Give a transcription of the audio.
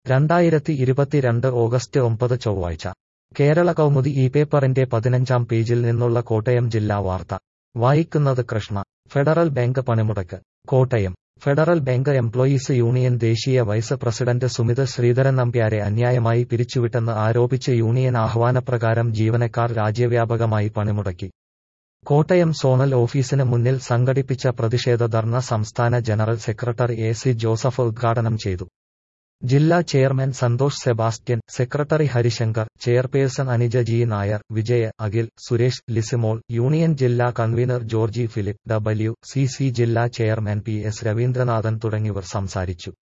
2022 August 9 ചൊവ്വാഴ്ച കേരള കൗമുദി ഈ പേപ്പറിന്റെ 15-ാം പേജിൽ നിന്നുള്ള കോട്ടയം ജില്ലാ വാർത്ത വായിക്കുന്നത് കൃഷ്ണ. ഫെഡറൽ ബാങ്ക് പണിമുടക്ക്. Kottayam. Federal Bank employees union ദേശീയ വൈസ് പ്രസിഡന്റ് സുമിത് ശ്രീധരൻ നമ്പ്യാരെ അന്യായമായി പിരിച്ചുവിട്ടെന്ന് ആരോപിച്ച് യൂണിയൻ ആഹ്വാനപ്രകാരം ജീവനക്കാർ രാജ്യവ്യാപകമായി പണിമുടക്കി. കോട്ടയം സോണൽ ഓഫീസിന് മുന്നിൽ സംഘടിപ്പിച്ച പ്രതിഷേധ ധർണ സംസ്ഥാന ജനറൽ സെക്രട്ടറി എ.സി. ജോസഫ് ഉദ്ഘാടനം ചെയ്തു. ജില്ലാ chairman Santhosh Sebastian, secretary Harishankar, chairperson Anija G Nair, Vijaya, Akhil, Suresh, Lisimol, union ജില്ലാ കൺവീനർ ജോർജി ഫിലിപ്പ്, W.C.C ജില്ലാ ചെയർമാൻ പി.എസ്. രവീന്ദ്രനാഥൻ തുടങ്ങിയവർ സംസാരിച്ചു.